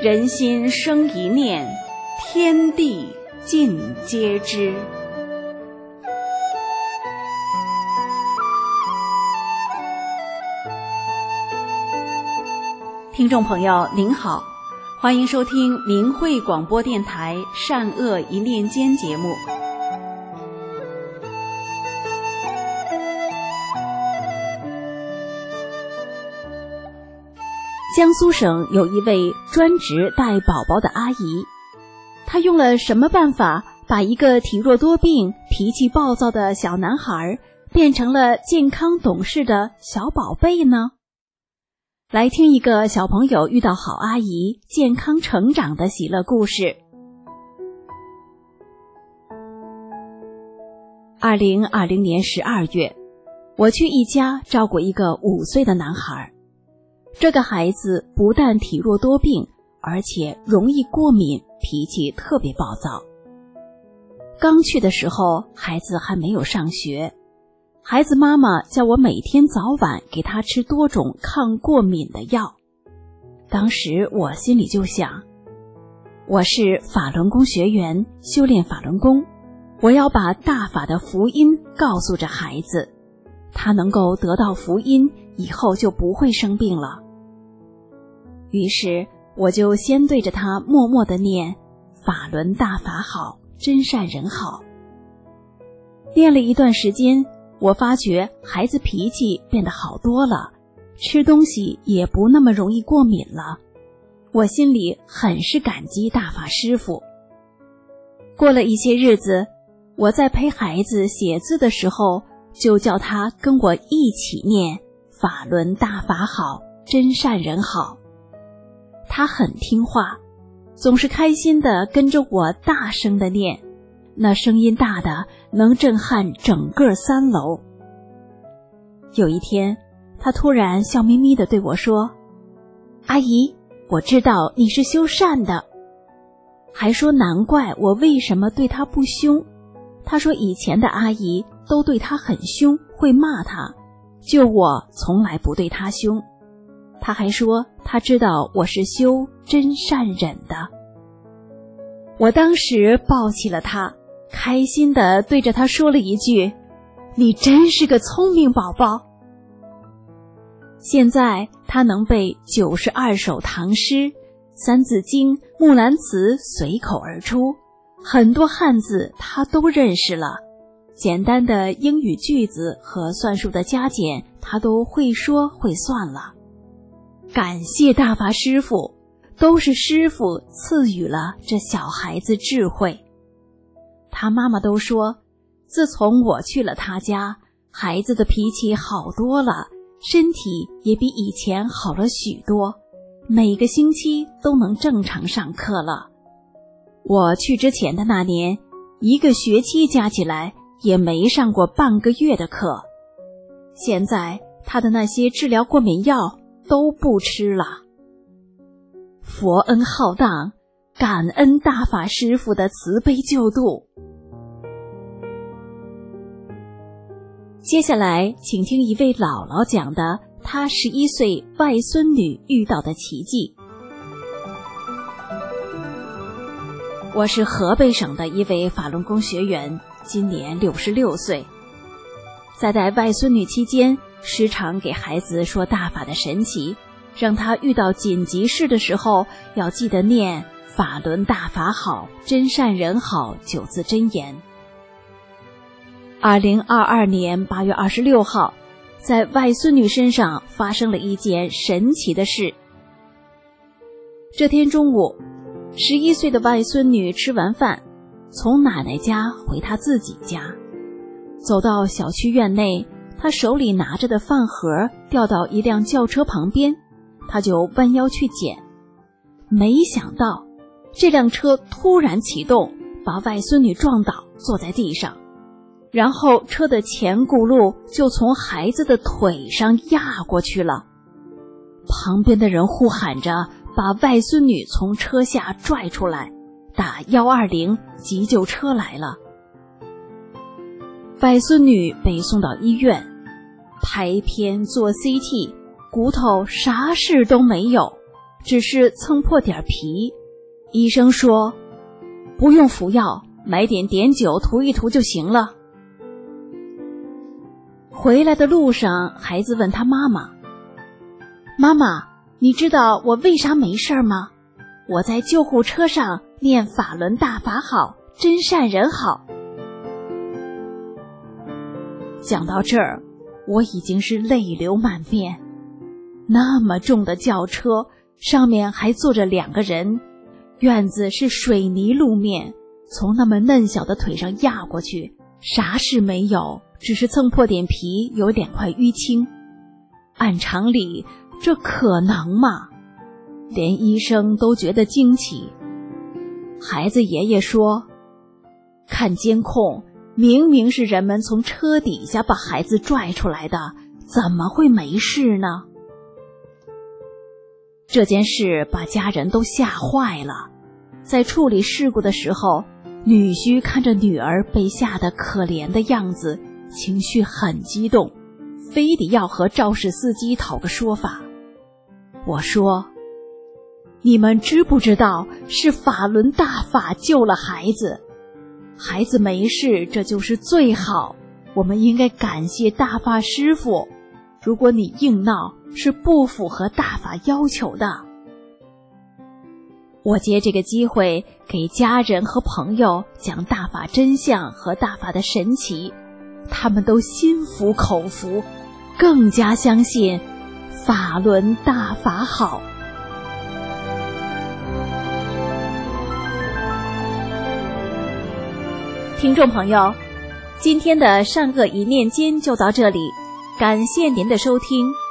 人心生一念，天地尽皆知。听众朋友您好，欢迎收听明慧广播电台善恶一念间节目。江苏省有一位专职带宝宝的阿姨，她用了什么办法把一个体弱多病、脾气暴躁的小男孩变成了健康懂事的小宝贝呢？来听一个小朋友遇到好阿姨健康成长的喜乐故事。2020年12月，我去一家照顾一个5岁的男孩。这个孩子不但体弱多病，而且容易过敏，脾气特别暴躁。刚去的时候，孩子还没有上学，孩子妈妈叫我每天早晚给他吃多种抗过敏的药。当时我心里就想，我是法轮功学员，修炼法轮功，我要把大法的福音告诉这孩子，他能够得到福音，以后就不会生病了。于是我就先对着他默默地念法轮大法好，真善人好。念了一段时间，我发觉孩子脾气变得好多了，吃东西也不那么容易过敏了。我心里很是感激大法师父。过了一些日子，我在陪孩子写字的时候，就叫他跟我一起念法轮大法好，真善人好。他很听话，总是开心地跟着我大声地念，那声音大的能震撼整个3楼。有一天，他突然笑眯眯地对我说：“阿姨，我知道你是修善的。”还说难怪我为什么对他不凶。他说以前的阿姨都对他很凶，会骂他，就我从来不对他凶。他还说他知道我是修真善忍的。我当时抱起了他，开心地对着他说了一句：“你真是个聪明宝宝。”现在他能背92首唐诗、三字经、木兰辞随口而出，很多汉字他都认识了，简单的英语句子和算术的加减他都会说会算了。感谢大法师父，都是师父赐予了这小孩子智慧。他妈妈都说，自从我去了他家，孩子的脾气好多了，身体也比以前好了许多，每个星期都能正常上课了。我去之前的那年，一个学期加起来也没上过半个月的课。现在他的那些治疗过敏药都不吃了。佛恩浩荡，感恩大法师父的慈悲救度。接下来请听一位姥姥讲的她11岁外孙女遇到的奇迹。我是河北省的一位法轮功学员，今年66岁。在带外孙女期间，时常给孩子说大法的神奇，让他遇到紧急事的时候要记得念法轮大法好，真善人好9字真言。2022年8月26号，在外孙女身上发生了一件神奇的事。这天中午，11岁的外孙女吃完饭，从奶奶家回她自己家，走到小区院内，她手里拿着的饭盒掉到一辆轿车旁边，她就弯腰去捡。没想到这辆车突然启动，把外孙女撞倒，坐在地上，然后车的前轱辘就从孩子的腿上压过去了。旁边的人呼喊着把外孙女从车下拽出来，打120，急救车来了。外孙女被送到医院，拍片做 CT， 骨头啥事都没有， 只是蹭破点皮。医生说不用服药，买点碘酒涂一涂就行了。回来的路上，孩子问他妈妈：妈妈，你知道我为啥没事吗？我在救护车上念法轮大法好，真善人好。讲到这儿，我已经是泪流满面。那么重的轿车，上面还坐着2个人，院子是水泥路面，从那么嫩小的腿上压过去，啥事没有，只是蹭破点皮，有2块淤青。按常理，这可能吗？连医生都觉得惊奇。孩子爷爷说，看监控，明明是人们从车底下把孩子拽出来的，怎么会没事呢？这件事把家人都吓坏了。在处理事故的时候，女婿看着女儿被吓得可怜的样子，情绪很激动，非得要和肇事司机讨个说法。我说，你们知不知道是法轮大法救了孩子？孩子没事，这就是最好，我们应该感谢大法师父。如果你硬闹，是不符合大法要求的。我借这个机会给家人和朋友讲大法真相和大法的神奇，他们都心服口服，更加相信法轮大法好。听众朋友，今天的善恶一念间就到这里，感谢您的收听。